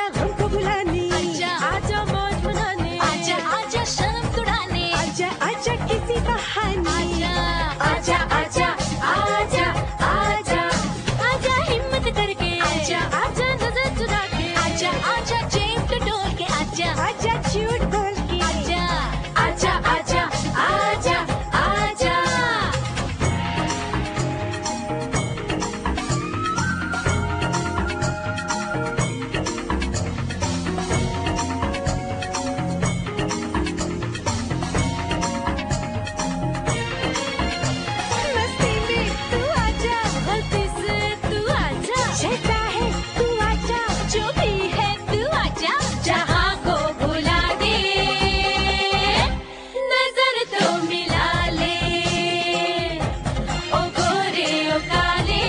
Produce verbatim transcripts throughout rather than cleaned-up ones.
आजा हमको भुलाने, आजा आजा मौज मनाने, आजा आजा शर्म छुड़ाने, आजा आजा किसी बहाने, आजा आजा आजा आजा आजा हिम्मत करके, आजा आजा नजर चुरा के, आजा आजा जेब टटोल के, आजा आजा झूठ बोल के, आजा आजा आजा आजा आजा मस्ती में तू आजा, गलती से तू आजा, जैसा है तू आजा, जो भी है तू आजा, जहाँ को भुला दे, नजर तो मिला ले, ओ गोरे ओ काले,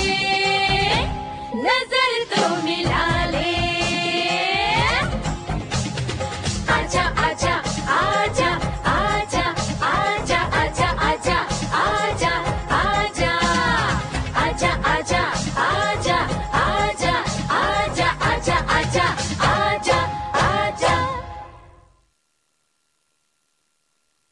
नजर तो मिला ले, आजा आजा आजा आजा आजा आजा आजा आजा आजा आजा